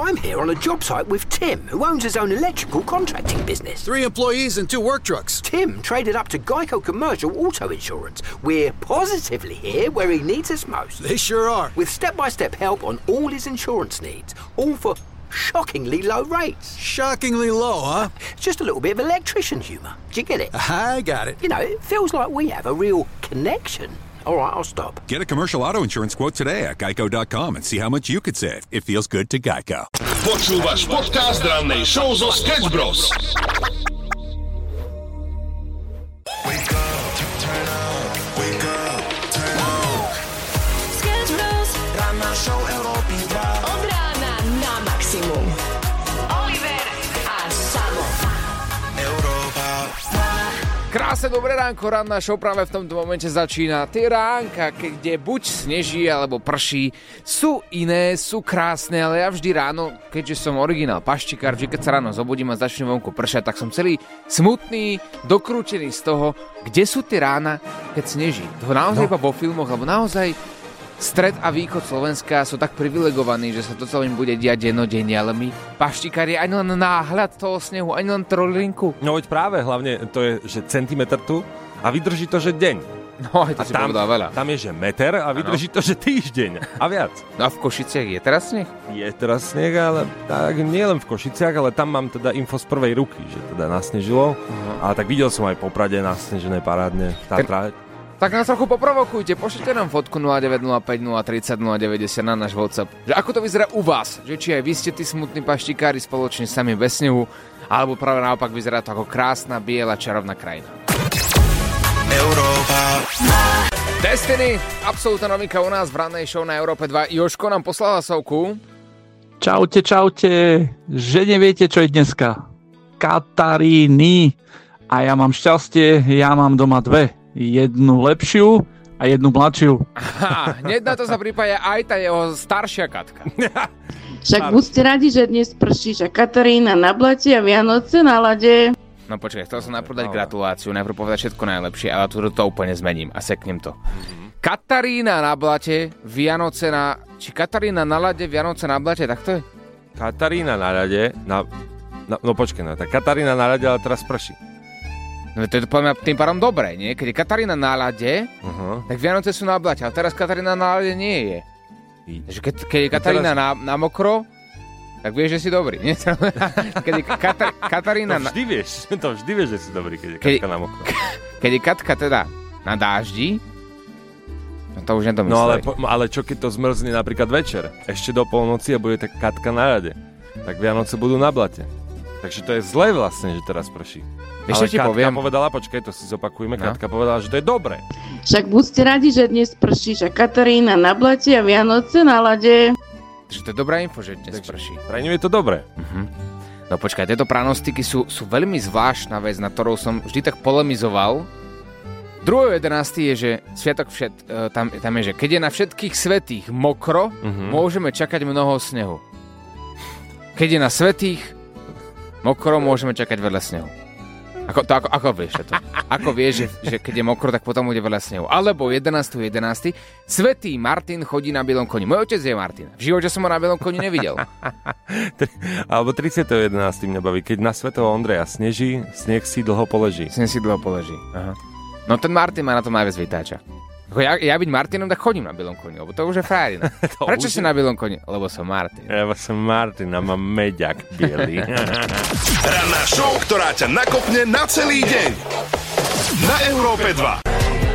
I'm here on a job site with Tim, who owns his own electrical contracting business. 3 employees and 2 work trucks. Tim traded up to Geico Commercial Auto Insurance. We're positively here where he needs us most. They sure are. With step-by-step help on all his insurance needs, all for shockingly low rates. Shockingly low, huh? Just a little bit of electrician humour. Do you get it? I got it. You know, it feels like we have a real connection. All right, I'll stop. Get a commercial auto insurance quote today at geico.com and see how much you could save. It feels good to Geico. Počúvaš podcast rannej show zo Sketch Bros. Wake up, turn up, wake up, turn up. Sketch Bros. Ranná show Európy 2. Od rána na maximum. Oliver a Samo. Európa 2. Krásne dobré ránko, ranná show práve v tomto momente začína. Tie ránka, kde buď sneží alebo prší, sú iné, sú krásne, ale ja vždy ráno, keďže som originál paštikár, vždy keď sa ráno zobudím a začne vonku pršať, tak som celý smutný, dokrútený z toho, kde sú tie rána, keď sneží. To naozaj iba vo filmoch, lebo naozaj stred a východ Slovenska sú tak privilegovaní, že sa to celým bude diať dennodenne, ale my, paštikári, ani len náhľad toho snehu, ani len trolinku. No veď práve, hlavne to je, že centimetr tu a vydrží to, že deň. No, aj to si povedal veľa. Tam je, že meter a vydrží to, že týždeň a viac. No a v Košiciach je teraz sneh? Je teraz sneh, ale tak nie len v Košiciach, ale tam mám teda info z prvej ruky, že teda nasnežilo. Ale tak videl som aj po Prade nasnežené parádne. Tak nás trochu poprovokujte, pošlite nám fotku 0905 030 090 na náš WhatsApp. Že ako to vyzerá u vás? Že či aj vy ste tí smutní paštikári spoločne sami bez snehu, alebo práve naopak vyzerá to ako krásna, biela, čarovná krajina. Európa 2. Destiny, absolútna novinka u nás v rannej show na Európe 2. Jožko nám poslal hlasovku. Čaute, že neviete, čo je dneska. Kataríny. A ja mám šťastie, ja mám doma 2. Jednu lepšiu a jednu mladšiu. Aha, hneď na to sa pripája aj tá jeho staršia Katka. Však buďte radi, že dnes prší, že Katarína na blate a Vianoce na lade. No počkaj, chcel som najprv dať gratuláciu, najprv povedať všetko najlepšie, ale tu to úplne zmením a seknem to. Katarína na blate, Vianoce na... Či Katarína na lade, Vianoce na blate, tak to je? Katarína na lade, no počkaj, tak Katarína na lade, ale teraz prší. No to je to podľa mňa tým pádom dobré, nie? Keď je Katarína na lade, tak Vianoce sú na blate, ale teraz Katarína na lade nie je. Takže keď je Katarína na mokro, tak vieš, že si dobrý, nie? Keď je Katarína... To vždy vieš, že si dobrý, keď je Katka na mokro. Keď je Katka teda na dáždi, no to už nedomysleli. No ale čo keď to zmrzne napríklad večer, ešte do polnoci a bude tak Katka na lade, tak Vianoce budú na blate. Takže to je zlé vlastne, že teraz prší. Ale Katka povedala, počkaj, to si zopakujeme, Katka povedala, že to je dobré. Však buďte radi, že dnes prší, že Katarína na blate a Vianoce na lade. Takže to je dobrá info, že dnes prší. Pre ňu je to dobré. No počkaj, tieto pranostiky sú veľmi zvláštna vec, na ktorou som vždy tak polemizoval. 2.11. je, že sviatok tam je, že keď je na všetkých svätých mokro, môžeme čakať mnoho snehu. Keď je na svätých mokro, môžeme čakať veľa snehu. Ako vieš to? Ako vieš, že keď je mokro, tak potom bude veľa snehu. Alebo 11.11. Svätý Martin chodí na bielom koni. Môj otec je Martin. V živote som ho na bielom koni nevidel. Alebo 30.11. mňa baví. Keď na svätého Ondreja sneží, sneh si dlho poleží. Aha. No ten Martin ma na tom najviac vytáča. Ja byť Martinom, tak chodím na bielom koni, lebo to už je frajerina. Prečo si na bielom koni? Lebo som Martin. Lebo som Martin a mám meďak bielý. Ranná show, ktorá ťa nakopne na celý deň. Na Európe 2.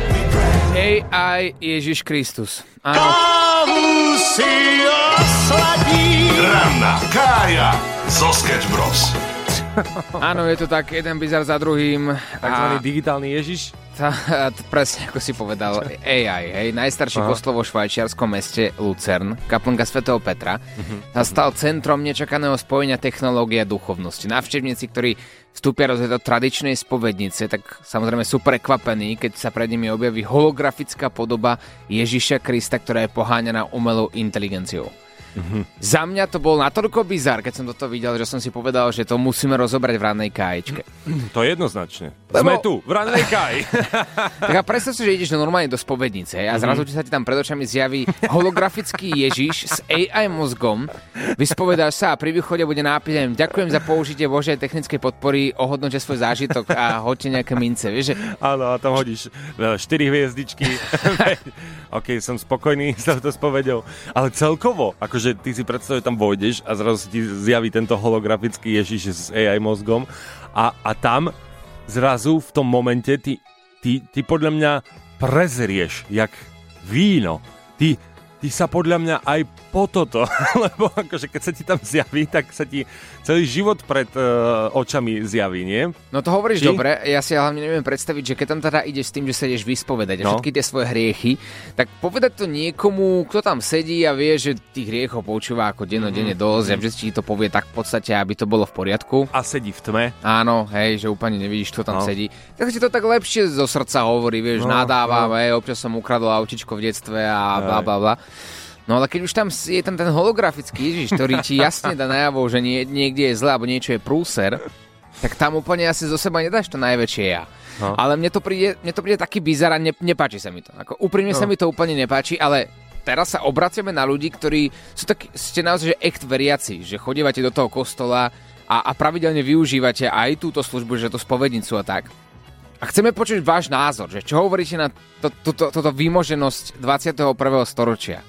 AI Ježiš Kristus. Áno. Kávu si osladí. Ranná Kája zo Sketch Bros. Áno, je to tak, jeden bizar za druhým. Takzvaný digitálny Ježiš. Presne ako si povedal, AI, hej, najstarší kostol vo švajčiarskom meste Lucern, kaplnka svätého Petra, sa stal centrom nečakaného spojenia technológie a duchovnosti. Návštevníci, ktorí vstúpia do tejto tradičnej spovednice, tak samozrejme sú prekvapení, keď sa pred nimi objaví holografická podoba Ježiša Krista, ktorá je poháňaná umelou inteligenciou. Za mňa to bol natoľko bizár, keď som toto videl, že som si povedal, že to musíme rozobrať v rannej káječke. To jednoznačne. Sme tu, v rannej káji. Tak a predstav si, že ideš normálne do spovednice a zrazu sa ti tam pred očami zjaví holografický Ježiš s AI mozgom. Vyspovedáš sa a pri východe bude nápis: ďakujem za použitie Božej technickej podpory, ohodnoťte svoj zážitok a hoďte nejaké mince. Vieš, že... Áno, a tam hodíš 4 hviezdičky. OK, som spokojný s touto spovedou. Ale celkovo, akože ty si predstav, že tam vojdeš a zrazu ti zjaví tento holografický Ježiš s AI mozgom a tam zrazu v tom momente ty podľa mňa prezrieš jak víno. Ty sa podľa mňa aj po toto, lebo akože keď sa ti tam zjaví, tak sa ti celý život pred očami zjaví, nie? No to hovoríš dobre, ja si hlavne neviem predstaviť, že keď tam teda ide s tým, že sa ideš vyspovedať a všetky tie svoje hriechy, tak povedať to niekomu, kto tam sedí a vie, že tých hriechov počúva ako dennodenne dosť a vždy ti to povie tak v podstate, aby to bolo v poriadku. A sedí v tme. Áno, hej, že úplne nevidíš, kto tam sedí. Tak ti to tak lepšie zo srdca hovorí, vieš, nadáva, občas som ukradol autičko v detstve a bla bla bla. No ale keď už tam je tam ten holografický Ježiš, ktorý ti jasne dá najavo, že niekde je zle alebo niečo je prúser, tak tam úplne asi zo seba nedáš to najväčšie ja. No. Ale mne to príde taký bizar a nepáči sa mi to. Ako, úprimne sa mi to úplne nepáči, ale teraz sa obraciame na ľudí, ktorí ste naozaj že echt veriaci, že chodívate do toho kostola a pravidelne využívate aj túto službu, že to spovednicu a tak. A chceme počuť váš názor, že čo hovoríte na toto výmoženosť 21. storočia.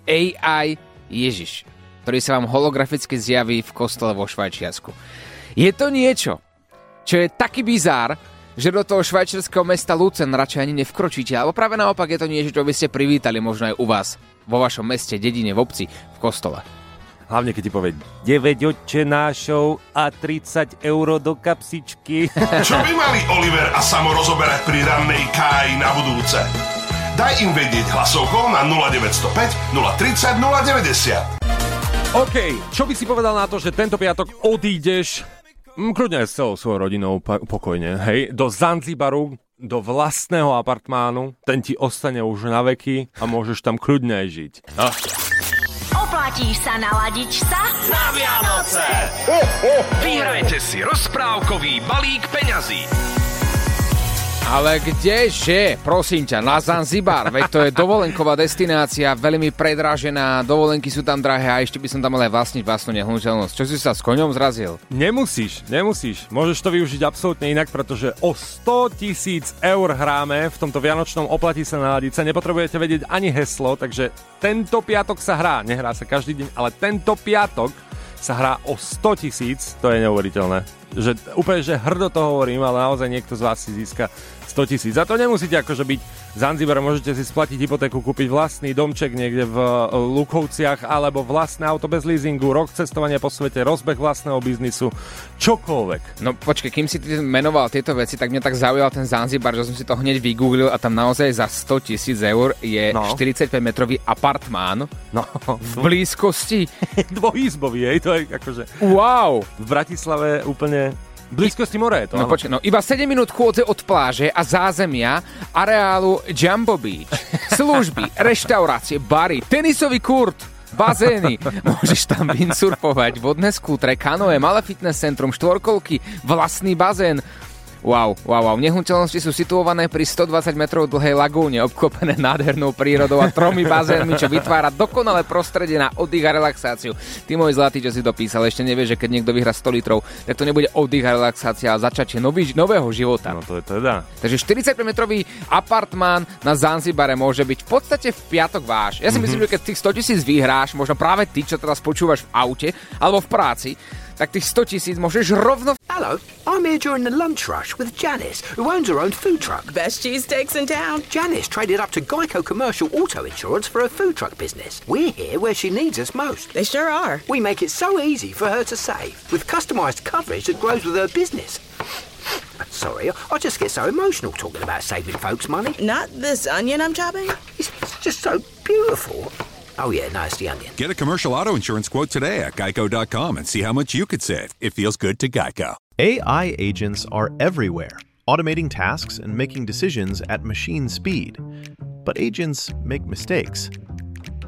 AI Ježiš, ktorý sa vám holograficky zjaví v kostole vo Švajčiarsku. Je to niečo, čo je taký bizár, že do toho švajčiarskeho mesta Lucen radšej ani nevkročíte, alebo práve naopak je to niečo, čo by ste privítali možno aj u vás, vo vašom meste, dedine, v obci, v kostole. Hlavne keď ti povie 9 otčenášov a 30 € do kapsičky. Čo by mali Oliver a Samo rozoberať pri rannej káji na budúce? Daj im vedieť hlasovkou na 0905 030 090. OK, čo by si povedal na to, že tento piatok odídeš, kľudne aj s celou svojou rodinou pokojne, hej, do Zanzibaru, do vlastného apartmánu, ten ti ostane už na veky a môžeš tam kľudne aj žiť. Oplatíš sa naladiť sa na Vianoce. Vyhrajte si rozprávkový balík peňazí. Ale kdeže, prosím ťa, na Zanzibar, veď to je dovolenková destinácia, veľmi predražená, dovolenky sú tam drahé a ešte by som tam mal aj vlastniť vlastnú nehnuteľnosť. Čo si sa s koňom zrazil? Nemusíš. Môžeš to využiť absolútne inak, pretože o 100 000 eur hráme v tomto vianočnom Oplatí sa naladiť sa. Nepotrebujete vedieť ani heslo, takže tento piatok sa hrá. Nehrá sa každý deň, ale tento piatok sa hrá o 100 000, to je neuveriteľné. Že úplne, že hrdo to hovorím, ale naozaj niekto z vás si získa 100 000. Za to nemusíte akože byť v Zanzibare, môžete si splatiť hypotéku, kúpiť vlastný domček niekde v Lukovciach, alebo vlastné auto bez leasingu, rok cestovania po svete, rozbeh vlastného biznisu, čokoľvek. No počkej, kým si ty menoval tieto veci, tak mňa tak zaujal ten Zanzibar, že som si to hneď vygooglil a tam naozaj za 100 000 eur je 45-metrový apartmán v blízkosti. Dvojizbový, to je akože... Wow! V Bratislave úplne... V blízkosti mora je to. No počkaj, iba 7 minút chôdze od pláže a zázemia areálu Jumbo Beach. Služby, reštaurácie, bary, tenisový kurt, bazény. Môžeš tam windsurfovať, vodné skútre, kanoe, malé fitness centrum, štvorkolky, vlastný bazén. Wow. Nehnuteľnosti sú situované pri 120 metrov dlhej lagúne, obklopené nádhernou prírodou a 3 bazénmi, čo vytvára dokonalé prostredie na oddych a relaxáciu. Ty môj zlatý, čo si to písal, ešte nevieš, že keď niekto vyhrá 100 litrov, tak to nebude oddych a relaxácia, ale začatie nového života. No to je teda. Takže 45-metrový apartmán na Zanzibare môže byť v podstate v piatok váš. Ja si myslím, že keď tých 100 000 vyhráš, možno práve ty, čo teraz počúvaš v aute alebo v práci, tak tých 100 000 môžeš rovno... Hello, I'm here during the lunch rush with Janice, who owns her own food truck. Best cheesesteaks in town. Janice traded up to Geico Commercial Auto Insurance for her food truck business. We're here where she needs us most. They sure are. We make it so easy for her to save, with customised coverage that grows with her business. Sorry, I just get so emotional talking about saving folks' money. Not this onion I'm chopping? It's just so beautiful. Oh yeah, no, it's the onion. Get a commercial auto insurance quote today at geico.com and see how much you could save. It feels good to Geico. AI agents are everywhere, automating tasks and making decisions at machine speed. But agents make mistakes.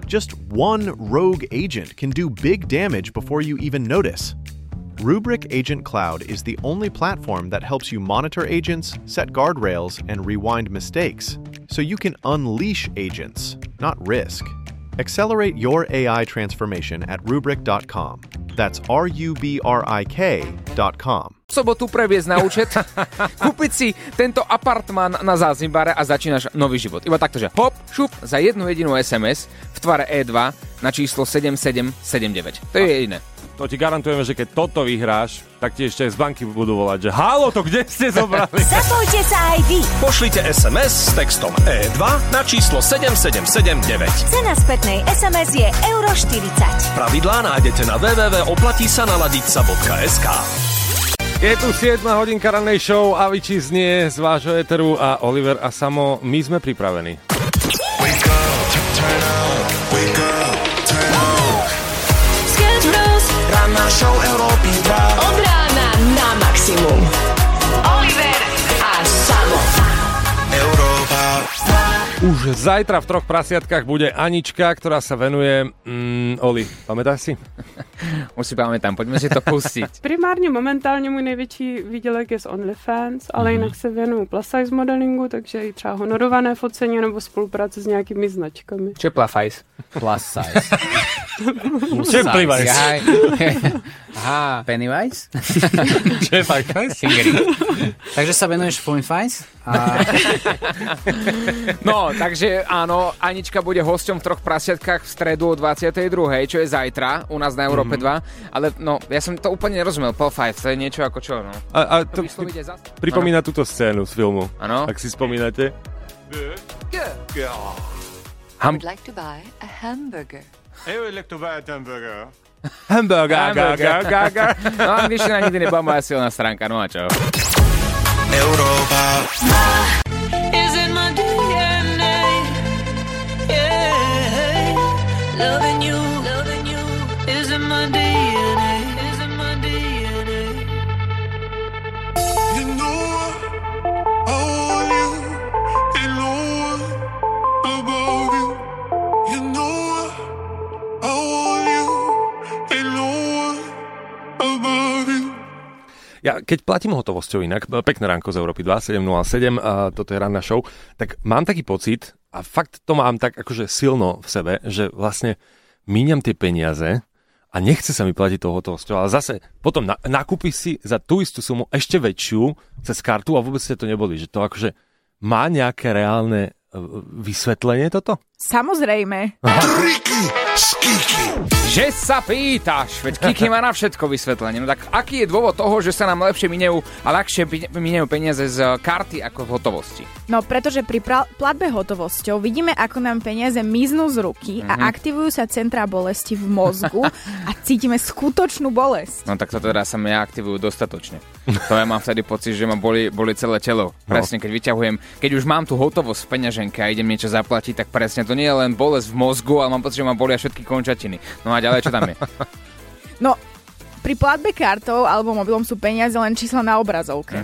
Just one rogue agent can do big damage before you even notice. Rubrik Agent Cloud is the only platform that helps you monitor agents, set guardrails, and rewind mistakes, so you can unleash agents, not risk. Accelerate your AI transformation at Rubrik.com. That's RUBRIK.com. Sobotu previesť na účet, kúpiť si tento apartmán na Zázimbare a začínaš nový život. Iba takto, že hop, šup, za jednu jedinú SMS v tvare E2 na číslo 7779. To je jediné. To ti garantujeme, že keď toto vyhráš, tak ti ešte z banky budú volať, že halo, to kde ste zobrali? Zapojte sa aj vy. Pošlite SMS s textom E2 na číslo 7779. Cena spätnej SMS je €40. Pravidlá nájdete na www.oplatisanaladičsa.sk. Je tu 7 hodinka rannej show, Avicii znie z vášho éteru a Oliver a Samo, my sme pripravení. Wake up, turn up, wake up, turn up. Sketch Bros. Ranná show Európy 2. Od rána na maximum. Oliver a Samo. Európa 2. Už zajtra v Troch prasiatkách bude Anička, ktorá sa venuje... Oli, pamätáš si? Už si pamätám, poďme si to pustiť. Primárně momentálně můj největší výdělek je z OnlyFans, ale jinak se věnuju plus size modelingu, takže i třeba honorované focení nebo spolupráce s nějakými značkami. Čo je plus size? Plus size. Čo je Pennywise? Aha, Pennywise? Čo je Pennywise? Takže sa venuješ Funfines? A... No, takže áno, Anička bude hosťom v Troch prasiatkách v stredu o 22., čo je zajtra u nás na Európe 2, ale no, ja som to úplne nerozumel, Pole 5, to je niečo ako čo, no. A to pripomína túto scénu z filmu, ano? Ak si spomínate. I would like to buy a hamburger. I would like to buy a hamburger. Hamburger. No, angličtina nikdy nebola moja silná stránka, no a čo? Európa. Is it my DNA? Yeah. Loving you. Is it my DNA? Is it my DNA? You know I want you. You know about you. You know I want you. You know about you. Ja, keď platím hotovosťou inak, pekné ránko z Európy 2, 7.07, a toto je ranná show, tak mám taký pocit, a fakt to mám tak akože silno v sebe, že vlastne míňam tie peniaze a nechce sa mi platiť tou hotovosťou, ale zase potom nakúpiš si za tú istú sumu ešte väčšiu cez kartu a vôbec ste to neboli, že to akože má nejaké reálne vysvetlenie toto? Samozrejme. Triky z Kiki. Že sa pýtaš, veď Kiki má na všetko vysvetlenie. No tak aký je dôvod toho, že sa nám lepšie minejú a ľahšie minejú peniaze z karty ako v hotovosti? No pretože pri platbe hotovosťou vidíme, ako nám peniaze miznú z ruky a aktivujú sa centrá bolesti v mozgu a cítime skutočnú bolesť. No tak to teda sa mi aktivujú dostatočne. To ja mám vtedy pocit, že ma boli celé telo. Presne, keď vyťahujem, keď už mám tú hotovosť v peňaženke a idem niečo zaplatiť, tak presne to nie je len bolesť v mozgu, ale mám pocit, že ma bolia všetky končatiny. No a ďalej, čo tam je? No, pri platbe kartou alebo mobilom sú peniaze len čísla na obrazovke.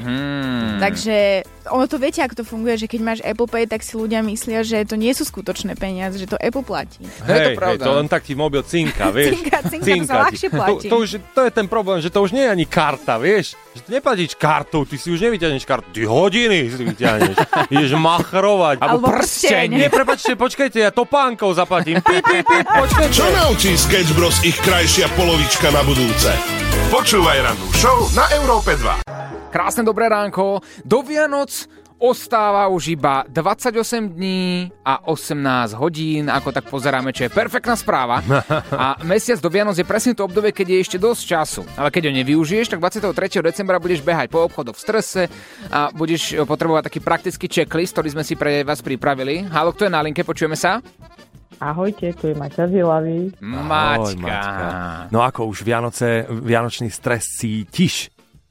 Takže ono to viete, ako to funguje, že keď máš Apple Pay, tak si ľudia myslia, že to nie sú skutočné peniaze, že to Apple platí. Hej, to len tak ti mobil cinka, vieš. Cinka, to sa ľahšie platí. To je ten problém, že to už nie je ani karta, vieš. Že ty neplatíš kartou, ty si už nevyťahneš kartu, ty hodiny si vyťahneš. Ideš machrovať. Alebo prsteň. Nie, prepáčte, počkajte, ja topánkou zaplatím. Počkajte. Čo naučí Sketch Bros ich krajšia polovička na budúce? Počúvaj rannú show na Európe 2. Krásne dobré ránko. Do Vianoc ostáva už iba 28 dní a 18 hodín, ako tak pozeráme, čo je perfektná správa. A mesiac do Vianoc je presne to obdobie, keď je ešte dosť času. Ale keď ho nevyužiješ, tak 23. decembra budeš behať po obchodoch v strese a budeš potrebovať taký praktický checklist, ktorý sme si pre vás pripravili. Haló, kto je na linke? Počujeme sa? Ahojte, tu je Maťa z Ilavy. Maťka. No ako už vianočný stres cítiš?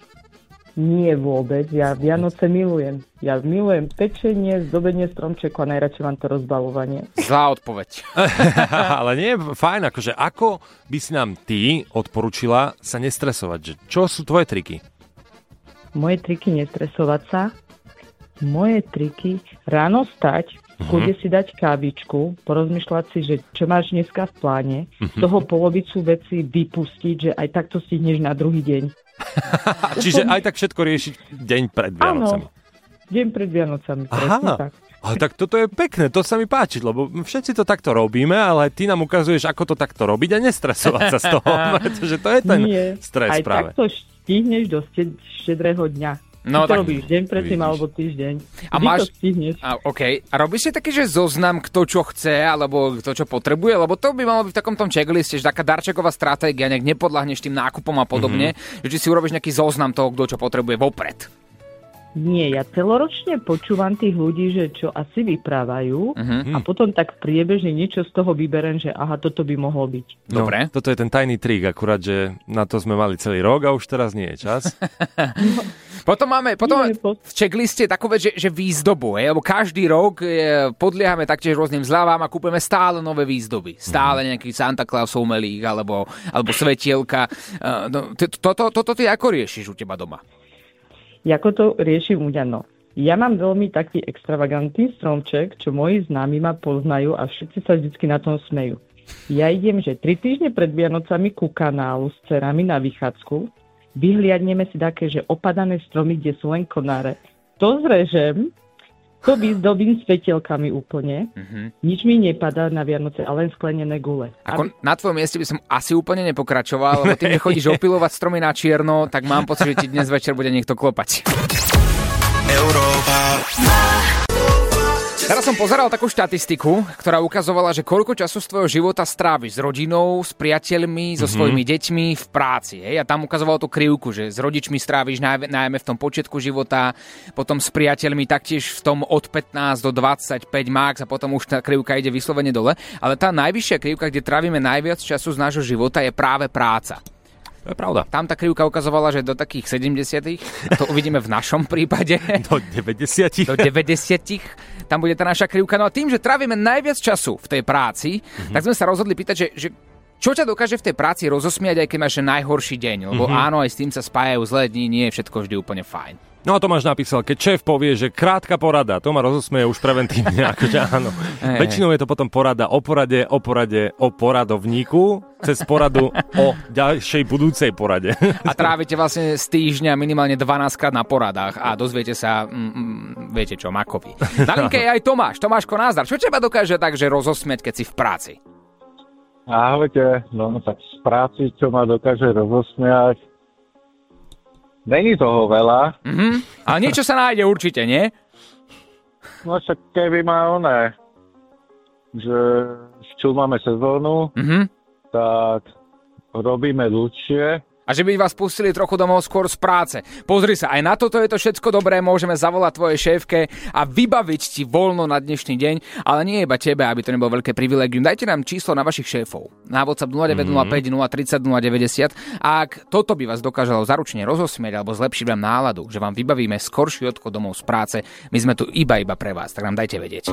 Nie vôbec, ja Vianoce milujem. Ja milujem pečenie, zdobenie stromčeku a najradšej mám to rozbalovanie. Zlá odpoveď. Ale nie, fajn, akože ako by si nám ty odporúčila sa nestresovať? Že čo sú tvoje triky? Moje triky nestresovať sa? Moje triky ráno stať, kľudne si dať kávičku, porozmýšľať si, že čo máš dneska v pláne, z toho polovicu veci vypustiť, že aj takto stihneš na druhý deň. Čiže aj tak všetko riešiť deň pred Vianocami. Áno, deň pred Vianocami, presne tak. Ale tak toto je pekné, to sa mi páči, lebo všetci to takto robíme, ale ty nám ukazuješ, ako to takto robiť a nestresovať sa z toho, pretože to je ten stres aj práve. Aj takto stihneš do štedrého dňa. No, ty to tak robíš deň predtým alebo týždeň. A máš... OK. A robíš si taký, že zoznam, kto čo chce, alebo kto čo potrebuje? Lebo to by malo byť v takom tom checkliste, že taká darčeková stratégia, nejak nepodľahneš tým nákupom a podobne, že si urobíš nejaký zoznam toho, kto čo potrebuje vopred. Nie, ja celoročne počúvam tých ľudí, že čo asi vyprávajú a potom tak priebežne niečo z toho vyberiem, že aha, toto by mohlo byť. Dobre. No, toto je ten tajný trik, akurát, že na to sme mali celý rok a už teraz nie je čas. Potom máme v checkliste takú vec, že výzdobu, lebo každý rok podliehame taktiež rôznym zľavám a kúpeme stále nové výzdoby. Stále nejaký Santa Claus umelých alebo svetielka. Toto ty ako riešiš u teba doma? Ako to riešim u mňa? No. Ja mám veľmi taký extravagantný stromček, čo moji známi ma poznajú a všetci sa vždycky na tom smejú. Ja idem, že 3 týždne pred Vianocami ku kanálu s dcerami na vychádzku, vyhliadneme si také, že opadané stromy, kde sú len konáre. To zrežem, to vyzdobím svetielkami úplne, nič mi nepadá na Vianoce, a len sklenené gule. Na tvojom mieste by som asi úplne nepokračoval, lebo tým, že chodíš opilovať stromy na čierno, tak mám pocit, že ti dnes večer bude niekto klopať. Európa. Teraz som pozeral takú štatistiku, ktorá ukazovala, že koľko času z tvojho života stráviš s rodinou, s priateľmi, so svojimi deťmi v práci. Hej? A tam ukazovalo tú krivku, že s rodičmi stráviš najmä v tom počiatku života, potom s priateľmi taktiež v tom od 15 do 25 max a potom už tá krivka ide vyslovene dole. Ale tá najvyššia krivka, kde trávime najviac času z nášho života, je práve práca. To je pravda. Tam tá krivka ukazovala, že do takých 70-tych, a to uvidíme v našom prípade. Do 90. Do 90. Tam bude tá naša krivka. No a tým, že trávime najviac času v tej práci, tak sme sa rozhodli pýtať, že čo ťa dokáže v tej práci rozosmiať, aj keď máš najhorší deň? Lebo áno, aj s tým sa spájajú zlé dni, nie je všetko vždy úplne fajn. No a Tomáš napísal, keď šéf povie, že krátka porada, to ma rozosmeje už preventívne, akože áno. Väčšinou je to potom porada o porade, o poradovníku, cez poradu o ďalšej budúcej porade. A trávite vlastne z týždňa minimálne 12 krát na poradách a dozviete sa, viete čo, makovi. Na linke je aj Tomáš. Tomáško, názdar. Čo teba dokáže takže rozosmieť, keď si v práci? Ahojte, no tak z práci, čo ma dokáže rozosmiať, není toho veľa. Ale niečo sa nájde určite, nie? No však keby ma že čo máme sezónu, tak robíme dlhšie. A že by vás pustili trochu domov skôr z práce. Pozri sa, aj na toto je to všetko dobré, môžeme zavolať tvojej šéfke a vybaviť ti voľno na dnešný deň, ale nie iba tebe, aby to nebolo veľké privilégium. Dajte nám číslo na vašich šéfov. Na WhatsApp 0905 030 090. A ak toto by vás dokážalo zaručne rozosmieť alebo zlepšiť vám náladu, že vám vybavíme skorší odchod domov z práce, my sme tu iba pre vás, tak nám dajte vedieť.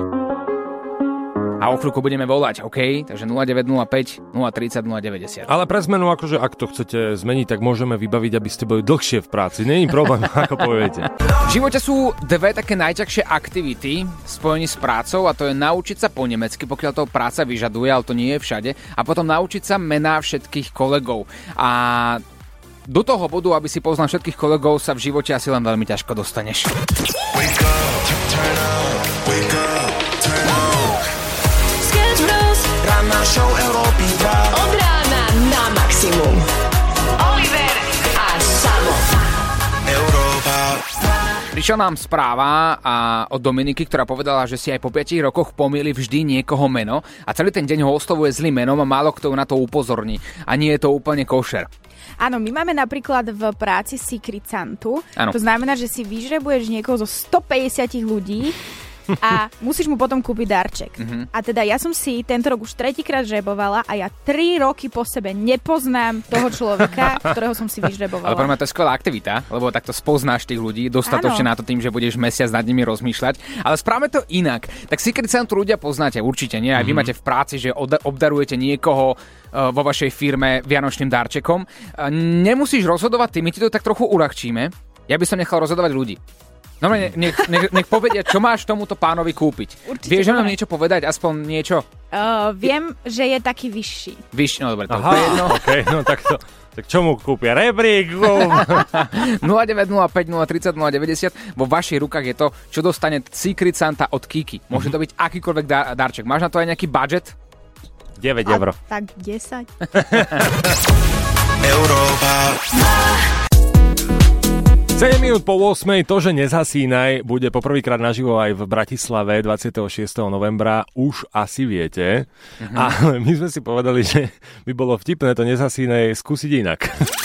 A o chvíľku budeme volať, OK? Takže 0905 030 090. Ale pre zmenu, akože ak to chcete zmeniť, tak môžeme vybaviť, aby ste boli dlhšie v práci. Nie je problém, ako poviete. V živote sú dve také najťažšie aktivity spojení s prácou a to je naučiť sa po nemecky, pokiaľ to práca vyžaduje, ale to nie je všade. A potom naučiť sa mená všetkých kolegov. A do toho bodu, aby si poznal všetkých kolegov, sa v živote asi len veľmi ťažko dostaneš. Wake up, turn up, wake up. Ranná show Európy 2. Od rána na maximum. Oliver a Samo. Európa. Prišla nám správa od Dominiky, ktorá povedala, že si aj po 5 rokoch pomýli vždy niekoho meno a celý ten deň ho oslovuje zlým menom a málo kto na to upozorní. A nie je to úplne košer. Áno, my máme napríklad v práci Secret Santu. Áno. To znamená, že si vyžrebuješ niekoho zo 150 ľudí a musíš mu potom kúpiť darček. A teda ja som si tento rok už 3-krát žrebovala a ja 3 roky po sebe nepoznám toho človeka, ktorého som si vyžrebovala. Ale pre mňa to je skvelá aktivita, lebo takto spoznáš tých ľudí dostatočne na to tým, že budeš mesiac nad nimi rozmýšľať. Ale správame to inak. Tak Secret Santu ľudia poznáte určite, nie? Aj vy máte v práci, že obdarujete niekoho vo vašej firme vianočným darčekom. Nemusíš rozhodovať ty, my ti to tak trochu uľahčíme. Ja by som nechal rozhodovať ľudí. No nech povedia, čo máš tomuto pánovi kúpiť. Určite Vieš nám niečo povedať? Aspoň niečo? Viem, že je taký vyšší. Vyšší, no dobre, to je jedno. Okay, no tak to... Tak čo mu kúpia? Rebrík! 0905 030 090. Vo vašich rukách je to, čo dostane Secret Santa od Kiki. Môže to byť akýkoľvek darček. Máš na to aj nejaký budget? 9 eur. Tak 10. Európa. 7 minút po 8. To, že nezhasínaj, bude poprvýkrát naživo aj v Bratislave 26. novembra. Už asi viete. Ale my sme si povedali, že by bolo vtipné to nezhasínaj skúsiť inak.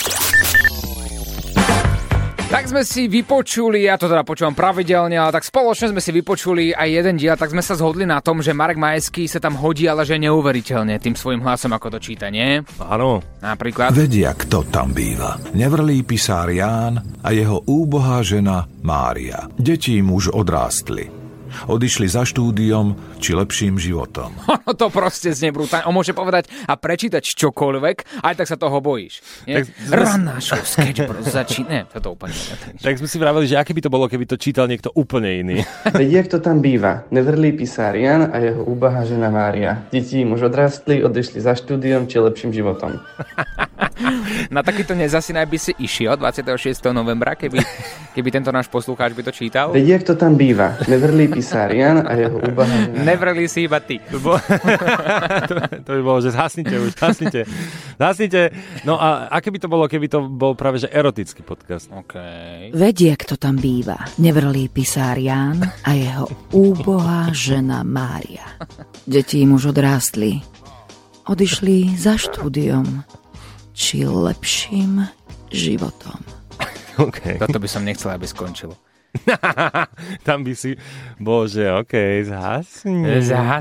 Tak sme si vypočuli, ja to teda počúvam pravidelne, ale tak spoločne sme si vypočuli aj jeden diel, tak sme sa zhodli na tom, že Marek Majský sa tam hodí, ale že neuveriteľne tým svojím hlasom, ako to číta, nie? Áno. Napríklad? Vedia, kto tam býva. Nevrlý pisár Ján a jeho úbohá žena Mária. Deti im už odrástli. Odišli za štúdiom či lepším životom. Ono to proste znie brutálne. On môže povedať a prečítať čokoľvek, aj tak sa toho bojíš. Ranná show, sketch bro, začíne. To úplne nie. Tak sme si vravili, že aké by to bolo, keby to čítal niekto úplne iný. Vedia, kto tam býva. Nevrlý pisár Jan a jeho úbohá žena Mária. Deti im už odrastli, odišli za štúdiom či lepším životom. Na takýto nezasínaj by si išiel 26. novembra, keby tento náš poslucháč by to čítal? Vedia, kto tam býva. Nevrlý pisár Jan a jeho úbohá žena. Nevrlý si iba ty. To by bolo, že zhasnite už, zhasnite. No a aké by to bolo, keby to bol práve že erotický podcast? Okay. Vedia, kto tam býva. Nevrlý pisár Ján a jeho úbohá žena Mária. Deti im už odrástli. Odišli za štúdiom či lepším životom. Okay. Toto by som nechcel, aby skončilo. Tam by si... Bože, zhasíne.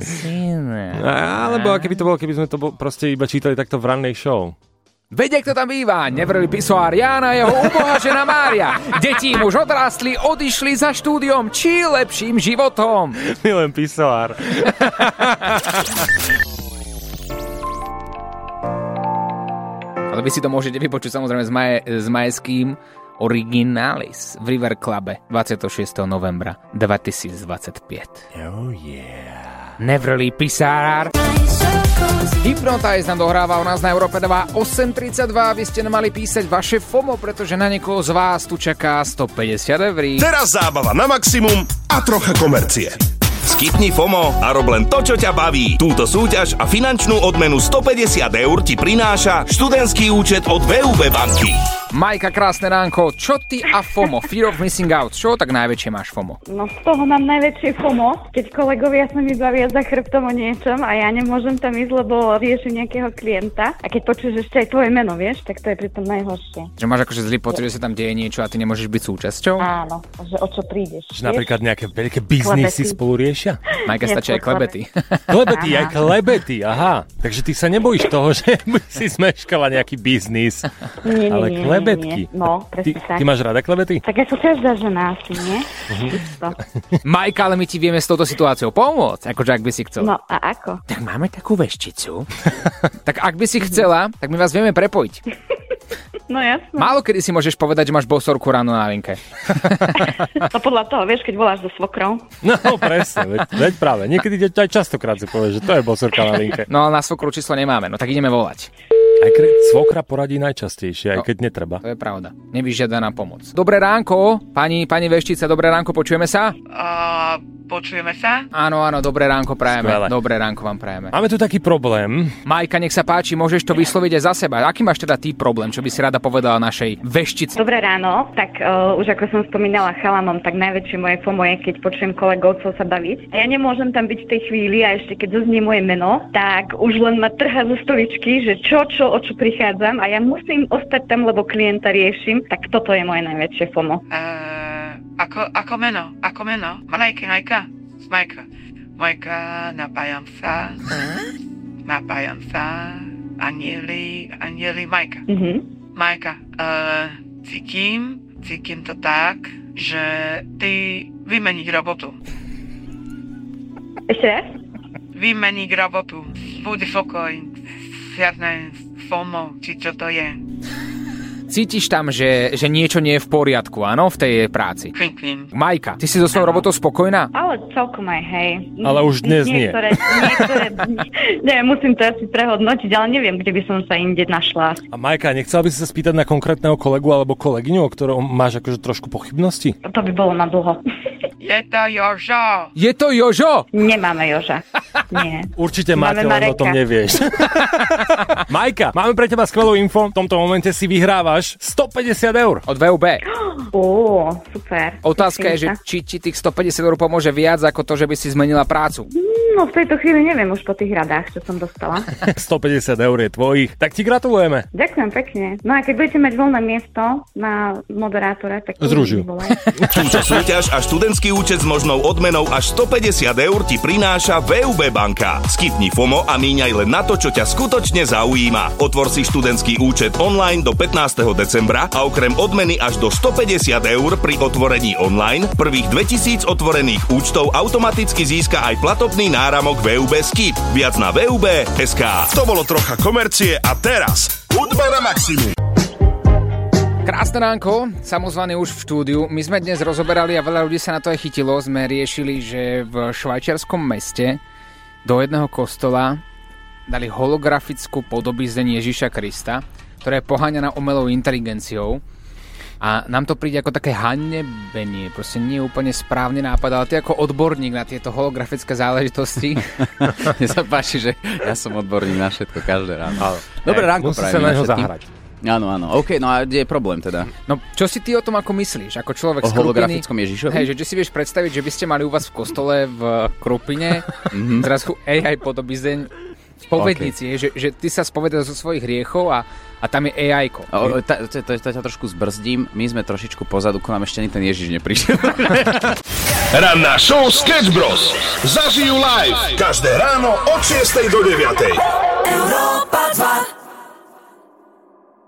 Alebo aké by to bolo, keby sme to proste iba čítali takto v rannej show. Vedia, kto tam býva. Nevrlý pisár Ján a jeho úbohá žena Mária. Deti im už odrástli, odišli za štúdiom či lepším životom. Milujem pisár. Ale vy si to môžete vypočuť samozrejme s Majeským Originalis v River Clube 26. novembra 2025. Oh yeah. Nevrlý pisár. Hypnotize nám dohráva u nás na Európe 2 8.32. Vy ste nemali písať vaše FOMO, pretože na niekoho z vás tu čaká 150 €. Teraz zábava na maximum a trocha komercie. Skipni FOMO a rob len to, čo ťa baví. Túto súťaž a finančnú odmenu 150 € ti prináša študentský účet od VUB banky. Majka, krásne ránko. Čo ty a FOMO? Fear of missing out. Čo tak najväčšie máš FOMO? No z toho mám najväčšie FOMO, keď kolegovia sa mi bavia za chrbtom o niečom a ja nemôžem tam ísť, lebo riešim nejakého klienta. A keď počuješ ešte aj tvoje meno, vieš, tak to je pritom najhoršie. Že máš akože zlý pocit, že sa tam deje niečo a ty nemôžeš byť súčasťou? Áno, že o čo prídeš. Že napríklad nejaké veľké biznisy spolu riešia? Majka, stačí aj klebety. Klebety, aj klebety, aha. Takže ty sa nebojíš toho, že by si zmeškala nejaký biznis. Nie, ale klebetky. Nie. No, presne tak. Ty máš rada klebety? Tak ako každá žena asi, nie? Majka, ale my ti vieme s touto situáciou pomôcť, akože ak by si chcel. No a ako? Tak máme takú vešticu. Tak ak by si chcela, tak my vás vieme prepojiť. No jasne. Málo kedy si môžeš povedať, že máš bosorku ráno na linke. To podľa toho, vieš, keď voláš so svokrou. No presne, veď práve. Niekedy aj častokrát si povieš, že to je bosorka na linke. No ale na svokru číslo nemáme, no tak ideme volať. Aj svokra poradí najčastejšie, aj keď netreba. To je pravda. Nevyžiadaná pomoc. Dobré ránko, pani veštica, dobré ránko, počujeme sa? Počujeme sa? Áno, dobré ránko prajeme. Skvelé. Dobré ránko vám prajeme. Máme tu taký problém. Majka, nech sa páči, môžeš to vysloviť aj za seba. Aký máš teda ty problém, čo by si rada povedala našej veštici? Dobré ráno, tak už ako som spomínala chalanom, tak najväčšie moje FOMO je, keď počujem kolegovcov sa baviť. A ja nemôžem tam byť v tej chvíli a ešte keď zaznie moje meno, tak už len ma trhá zo stoličky, že o čo prichádzam a ja musím ostať tam, lebo klienta riešim, tak toto je moje najväčšie FOMO. Ako meno? Majka. Majka, napájam sa. Anieli, Majka. Majka, cítim to tak, že ty vymeniť robotu. Ešte raz? Vymeniť robotu. Buď spokoj, žiadne FOMO, či čo to je. cítiš tam, že niečo nie je v poriadku, áno, v tej práci. Majka, ty si so svojou robotou spokojná? Ale celkom aj, hej. Ale už dnes niektoré, neviem, musím to asi prehodnotiť, ale neviem, kde by som sa inde našla. A Majka, nechcela by si sa spýtať na konkrétneho kolegu alebo kolegyňu, o ktorom máš akože trošku pochybnosti? To by bolo na dlho. Je to Jožo. Je to Jožo? Nemáme Joža. Nie. Určite máte, len o tom nevieš. Majka, máme pre teba skvelú info. V tomto momente si vyhrávaš 150 eur. Od VUB. Super. Otázka je, že či ti tých 150 eur pomôže viac ako to, že by si zmenila prácu. No v tejto chvíli neviem už po tých radách, čo som dostala. 150 eur je tvojich. Tak ti gratulujeme. Ďakujem pekne. No a keď budete mať voľné miesto na moderátora, tak zružujú. Túto súťaž a študentský účet s možnou odmenou až 150 eur ti prináša VUB banka. Skipni FOMO a míňaj len na to, čo ťa skutočne zaujíma. Otvor si študentský účet online do 15. decembra a okrem odmeny až do 150 eur pri otvorení online prvých 2000 otvorených účtov automaticky získa aj platobný náramok VUB Skip. Viac na VUB.sk. To bolo trocha komercie a teraz hudba na maximum. Krásne ránko, samozvaný už v štúdiu. My sme dnes rozoberali a veľa ľudí sa na to aj chytilo. Sme riešili, že v švajčiarskom meste do jedného kostola dali holografickú podobizeň Ježiša Krista, ktorá je poháňaná umelou inteligenciou. A nám to príde ako také hanebenie, proste nie úplne správny nápad, ale ty ako odborník na tieto holografické záležitosti. Mne sa páči, že ja som odborník na všetko každé ráno. Dobré ránko prajem. Musí sa na neho zahrať. Áno, OK, no a kde je problém teda? No, čo si ty o tom ako myslíš? Ako človek z Krupiny? O holografickom Ježišovi? Hej, že si vieš predstaviť, že by ste mali u vás v kostole v Krupine zrazu AI podobizeň spovednici, že ty sa spovedaš zo svojich hriechov a tam je AI-ko. To ťa trošku zbrzdím, my sme trošičku pozadu, k nám ešte ani ten Ježiš neprišiel. Ranná show Sketch Bros. Zažijú live každé ráno od 6 do 9. Európa 2.